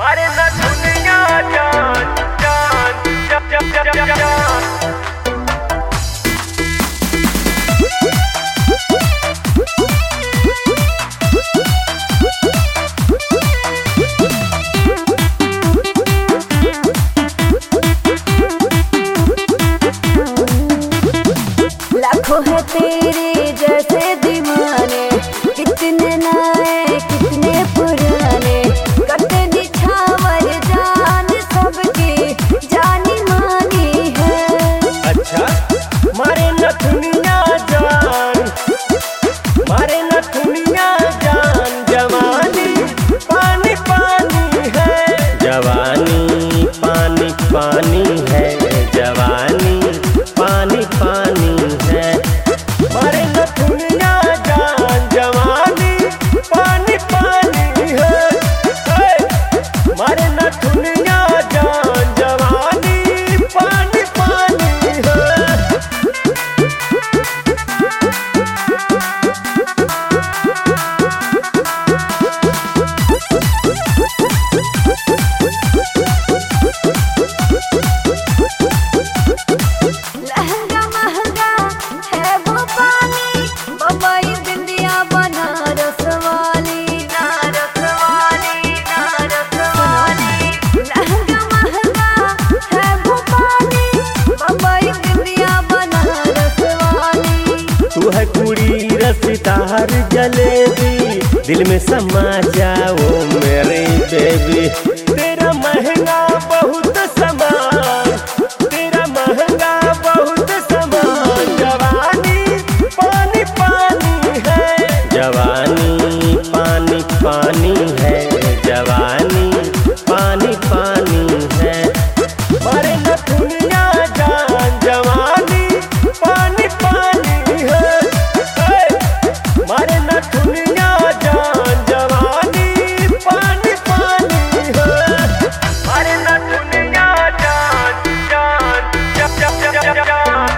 मारे न दुनिया जान जान जान जान जान जान। लाखों है तेरे जैसे दीवाने, कितने नए कितने पुराने, करते निछावर जान सबकी जानी मानी है। अच्छा मारे न दुनिया जान, मारे न दुनिया जान, जवानी पानी पानी है, जवानी पानी पानी है, जवानी पानी पानी है। मारे न दुनिया जान, जवानी पानी पानी है। मारे न दुनिया जान, जवानी पानी पानी है। लहंगा महंगा है वो पानी, बम्बई दिल्लिया बनारस वाली, नारस वाली, नारस वाली। लहंगा महंगा है वो पानी, बम्बई दिल्लिया बनारस वाली। तू है कुड़ी रसदार जलेबी, दिल में समा जाओ मेरे बेबी। तेरा महंगा बहुत सामान, तेरा महंगा बहुत सामान, जवानी पानी पानी है, जवानी पानी पानी है, जवानी पानी पानी है। मारे न दुनिया जान, जवानी पानी पानी है। मारे न दुनिया जान, जवानी पानी पानी है। मारे न दुनिया जान जान जान जान जान जान।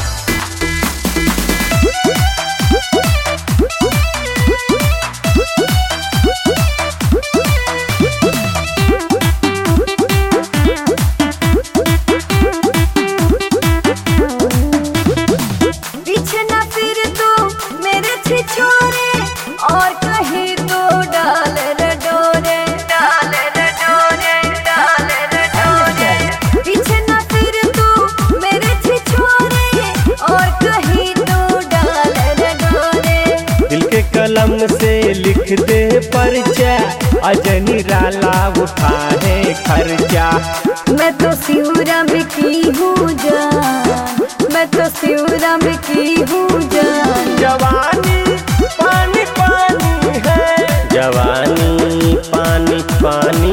पीछे न फिर तू मेरे छिछोरे, और कहीं तो डाल रे डोरे, डाल रे डोरे, डाल रे डोरे। पीछे न फिर तू मेरे छिछोरे, और कहीं तो डाल रे डोरे। दिल के कलम से लिख दे परचा, अजनी राला उठाए खर्चा। मैं तो शिवराम की हूँ जान, मैं तो शिवराम की हूँ जान। जवानी पानी पानी है, जवानी पानी पानी